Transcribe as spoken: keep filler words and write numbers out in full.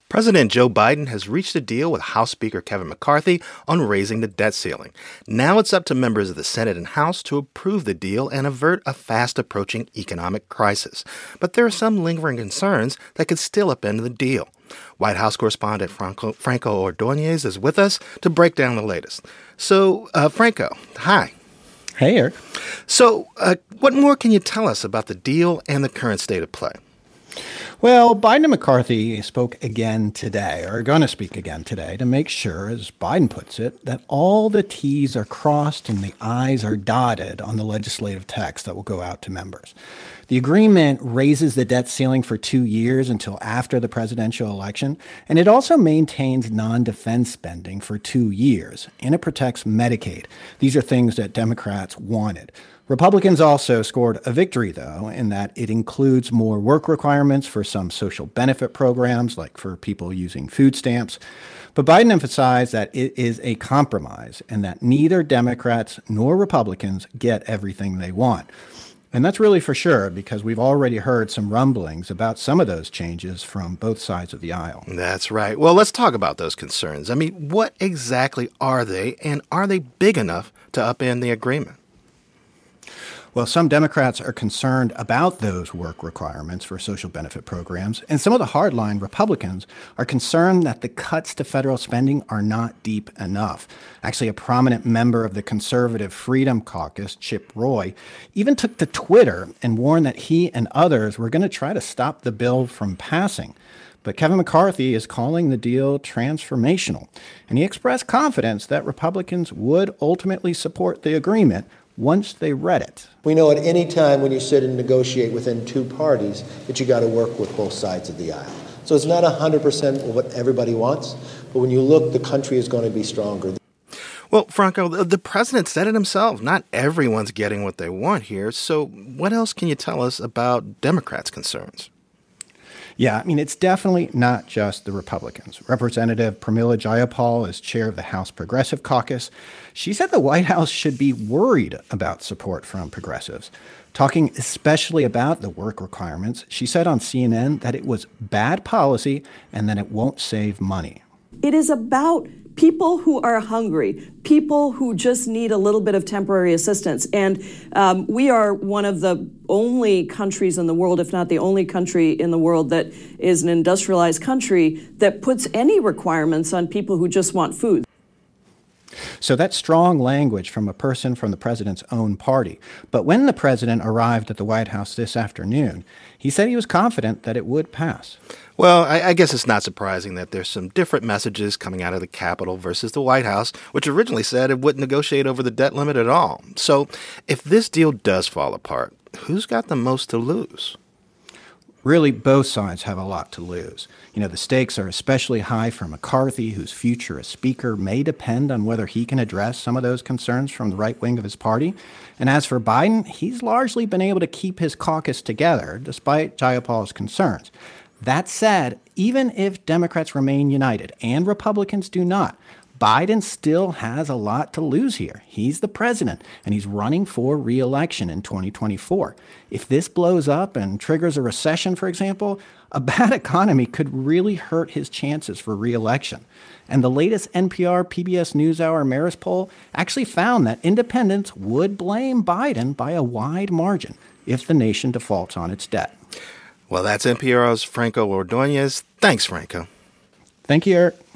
President Joe Biden has reached a deal with House Speaker Kevin McCarthy on raising the debt ceiling. Now it's up to members of the Senate and House to approve the deal and avert a fast-approaching economic crisis. But there are some lingering concerns that could still upend the deal. White House correspondent Franco, Franco Ordonez is with us to break down the latest. So, uh, Franco, hi. Hey, Eric. So, uh, what more can you tell us about the deal and the current state of play? Well, Biden and McCarthy spoke again today, or are going to speak again today, to make sure, as Biden puts it, that all the T's are crossed and the I's are dotted on the legislative text that will go out to members. The agreement raises the debt ceiling for two years until after the presidential election, and it also maintains non-defense spending for two years, and it protects Medicaid. These are things that Democrats wanted. Republicans also scored a victory, though, in that it includes more work requirements for some social benefit programs, like for people using food stamps. But Biden emphasized that it is a compromise and that neither Democrats nor Republicans get everything they want. And that's really for sure, because we've already heard some rumblings about some of those changes from both sides of the aisle. That's right. Well, let's talk about those concerns. I mean, what exactly are they, and are they big enough to upend the agreement? Well, some Democrats are concerned about those work requirements for social benefit programs, and some of the hardline Republicans are concerned that the cuts to federal spending are not deep enough. Actually, a prominent member of the Conservative Freedom Caucus, Chip Roy, even took to Twitter and warned that he and others were going to try to stop the bill from passing. But Kevin McCarthy is calling the deal transformational, and he expressed confidence that Republicans would ultimately support the agreement once they read it. We know at any time when you sit and negotiate within two parties that you got to work with both sides of the aisle. So it's not one hundred percent what everybody wants, but when you look, the country is going to be stronger. Well, Franco, the president said it himself. Not everyone's getting what they want here. So what else can you tell us about Democrats' concerns? Yeah, I mean, it's definitely not just the Republicans. Representative Pramila Jayapal is chair of the House Progressive Caucus. She said the White House should be worried about support from progressives. Talking especially about the work requirements, she said on C N N that it was bad policy and that it won't save money. It is about people who are hungry, people who just need a little bit of temporary assistance. And um, we are one of the only countries in the world, if not the only country in the world, that is an industrialized country that puts any requirements on people who just want food. So that's strong language from a person from the president's own party. But when the president arrived at the White House this afternoon, he said he was confident that it would pass. Well, I, I guess it's not surprising that there's some different messages coming out of the Capitol versus the White House, which originally said it wouldn't negotiate over the debt limit at all. So if this deal does fall apart, who's got the most to lose? Really, both sides have a lot to lose. You know, the stakes are especially high for McCarthy, whose future as Speaker may depend on whether he can address some of those concerns from the right wing of his party. And as for Biden, he's largely been able to keep his caucus together, despite Jayapal's concerns. That said, even if Democrats remain united and Republicans do not, Biden still has a lot to lose here. He's the president, and he's running for re-election in twenty twenty-four. If this blows up and triggers a recession, for example, a bad economy could really hurt his chances for re-election. And the latest N P R P B S NewsHour Marist poll actually found that independents would blame Biden by a wide margin if the nation defaults on its debt. Well, that's N P R's Franco Ordonez. Thanks, Franco. Thank you, Eric.